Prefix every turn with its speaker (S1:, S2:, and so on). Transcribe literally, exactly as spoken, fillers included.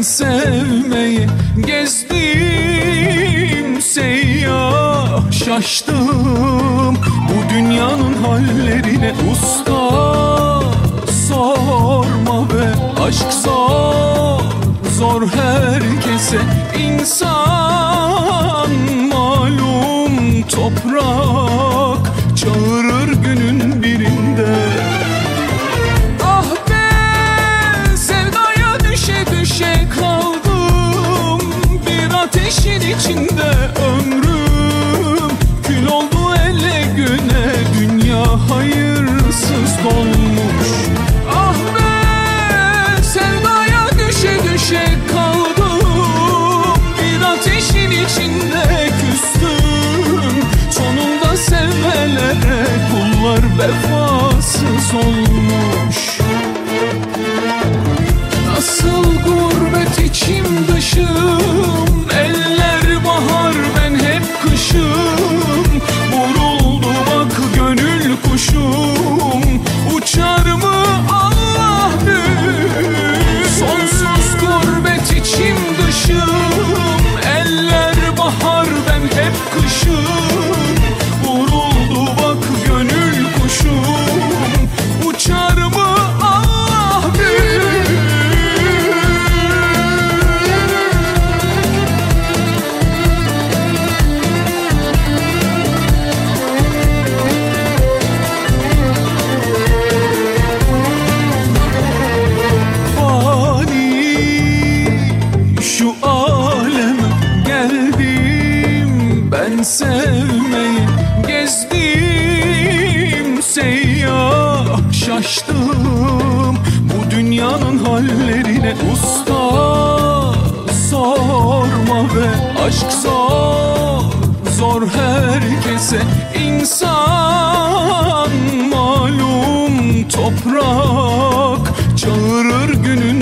S1: sevmeyi gezdim seyyah, şaştım bu dünyanın hallerine usta. Sorma be aşk zor, zor herkese insan malum. Toprak çağırır günün birinde. Ah be sevdaya düşe düşe kaldım, bir ateşin içinde ömrüm kül oldu ele güne, dünya hayırsız dolmuş. Ah be sevdaya düşe düşe kaldım, bir ateşin içinde küstüm. Sonunda sevmelere kullar vefasız olmuş. Nasıl gurbet içim dışım, eller bahar ben hep kışım. Vuruldu bak gönül kuşum, uçar mı Allah bilir. Sonsuz gurbet içim dışım, eller bahar ben hep kışım. Vuruldu bak gönül kuşum, uçar mı Allah bilir. Şu aleme geldim ben sevmeyi gezdim seyyah, şaştım bu dünyanın hallerine usta. Sorma be aşk zor, zor herkese insan malum. Toprak çağırır günün